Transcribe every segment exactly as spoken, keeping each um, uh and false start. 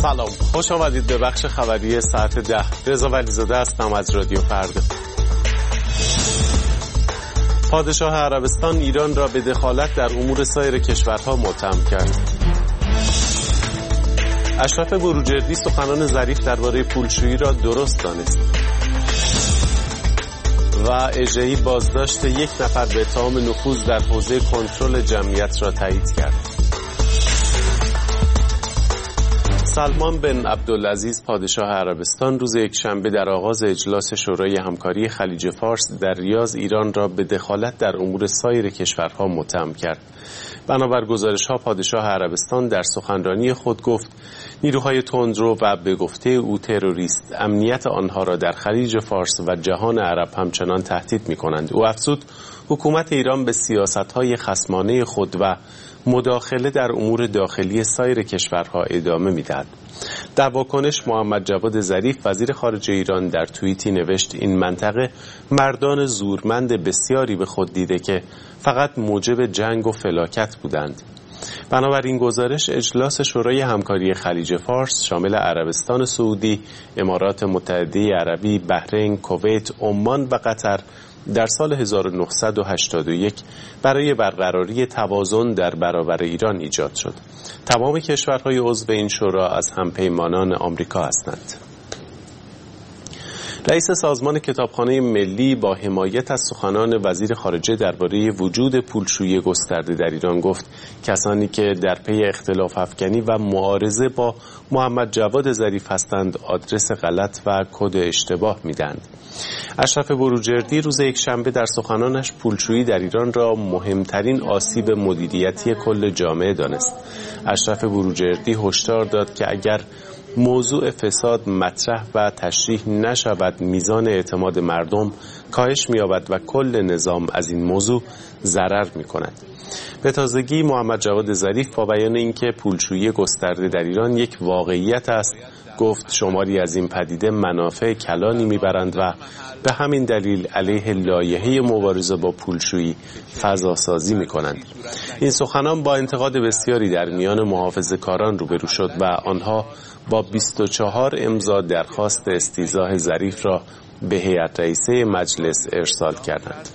سلام، خوش آمدید به بخش خبری ساعت ده. رضا ولیزاده هستم از رادیو فردا. پادشاه عربستان ایران را به دخالت در امور سایر کشورها متهم کرد. اشرف بروجردی سخنان ظریف درباره پولشویی را درست دانست. و اژه‌ای بازداشت یک نفر به اتهام نفوذ در حوزه کنترل جمعیت را تایید کرد. سلمان بن عبدالعزیز پادشاه عربستان روز یکشنبه در آغاز اجلاس شورای همکاری خلیج فارس در ریاض ایران را به دخالت در امور سایر کشورها متهم کرد. بنابر گزارش‌ها پادشاه عربستان در سخنرانی خود گفت نیروهای تندرو و به گفته او تروریست امنیت آنها را در خلیج فارس و جهان عرب همچنان تهدید می‌کنند. او افزود حکومت ایران به سیاست‌های خصمانه خود و مداخله در امور داخلی سایر کشورها ادامه می‌دهد. در واکنش محمد جواد ظریف وزیر خارجه ایران در توییتی نوشت این منطقه مردان زورمند بسیاری به خود دیده که فقط موجب جنگ و فلاکت بودند. بنابراین گزارش اجلاس شورای همکاری خلیج فارس شامل عربستان سعودی، امارات متحده عربی، بحرین، کویت، عمان و قطر در سال هزار و نهصد و هشتاد و یک برای برقراری توازن در برابر ایران ایجاد شد. تمام کشورهای عضو این شورا از همپیمانان آمریکا هستند. رئیس سازمان کتابخانه ملی با حمایت از سخنان وزیر خارجه درباره وجود پولشویی گسترده در ایران گفت کسانی که در پی اختلاف افکنی و معارضه با محمد جواد ظریف هستند آدرس غلط و کد اشتباه میدند. اشرف بروجردی روز یکشنبه در سخنانش پولشویی در ایران را مهمترین آسیب مدیریتی کل جامعه دانست. اشرف بروجردی هشدار داد که اگر موضوع فساد مطرح و تشریح نشود میزان اعتماد مردم کاهش می‌یابد و کل نظام از این موضوع ضرر می‌کند. به تازگی محمد جواد ظریف با بیان اینکه پولشویی گسترده در ایران یک واقعیت است گفت شماری از این پدیده منافع کلانی میبرند و به همین دلیل علیه لایحه مبارزه با پولشویی فضا سازی میکنند. این سخنان با انتقاد بسیاری در میان محافظه‌کاران روبرو شد و آنها با بیست و چهار امضا درخواست استیضاح ظریف را به هیئت رئیسه مجلس ارسال کردند.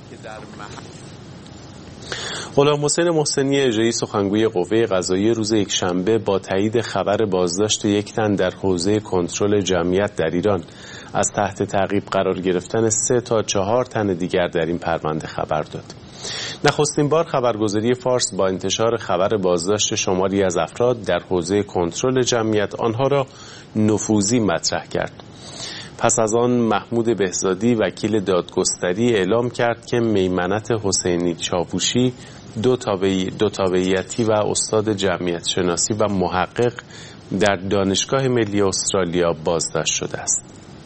غلام حسین محسنی اژه‌ای سخنگوی قوه قضاییه روز یکشنبه با تایید خبر بازداشت یک تن در حوزه کنترل جمعیت در ایران از تحت تعقیب قرار گرفتن سه تا چهار تن دیگر در این پرونده خبر داد. نخستین بار خبرگزاری فارس با انتشار خبر بازداشت شماری از افراد در حوزه کنترل جمعیت آنها را نفوذی مطرح کرد. پس از آن محمود بهزادی وکیل دادگستری اعلام کرد که میمنت حسینی چاووشی دو تابعی دو تابعیتی و استاد جمعیت شناسی و محقق در دانشگاه ملی استرالیا بازداشت شده است.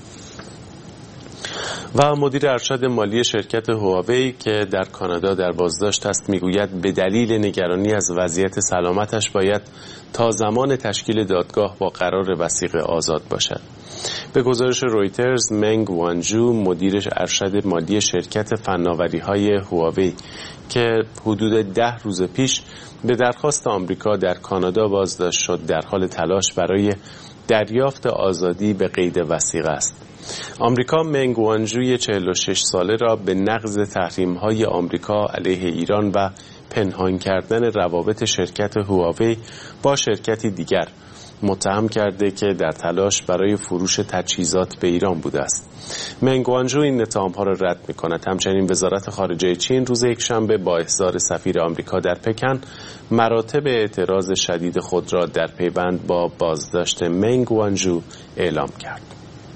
و مدیر ارشد مالی شرکت هواوی که در کانادا در بازداشت است میگوید به دلیل نگرانی از وضعیت سلامتش باید تا زمان تشکیل دادگاه با قرار وثیقه آزاد باشد. به گزارش رویترز منگ وانجو مدیر ارشد مالی شرکت فناوری‌های هواوی که حدود ده روز پیش به درخواست آمریکا در کانادا بازداشت شد در حال تلاش برای دریافت آزادی به قید وثیقه است. آمریکا منگ وانجوی چهل و شش ساله را به نقض تحریم‌های آمریکا علیه ایران و پنهان کردن روابط شرکت هواوی با شرکتی دیگر متهم کرده که در تلاش برای فروش تجهیزات به ایران بوده است. منگ وانجو این اتهام‌ها را رد می‌کند. همچنین وزارت خارجه چین روز یکشنبه با احضار سفیر آمریکا در پکن مراتب اعتراض شدید خود را در پیوند با بازداشت منگ وانجو اعلام کرد.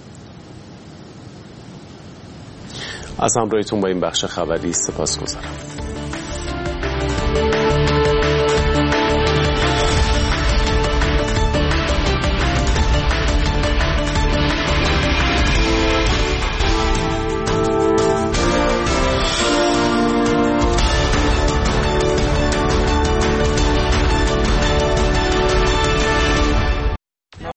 از همراهیتون با این بخش خبری سپاسگزارم.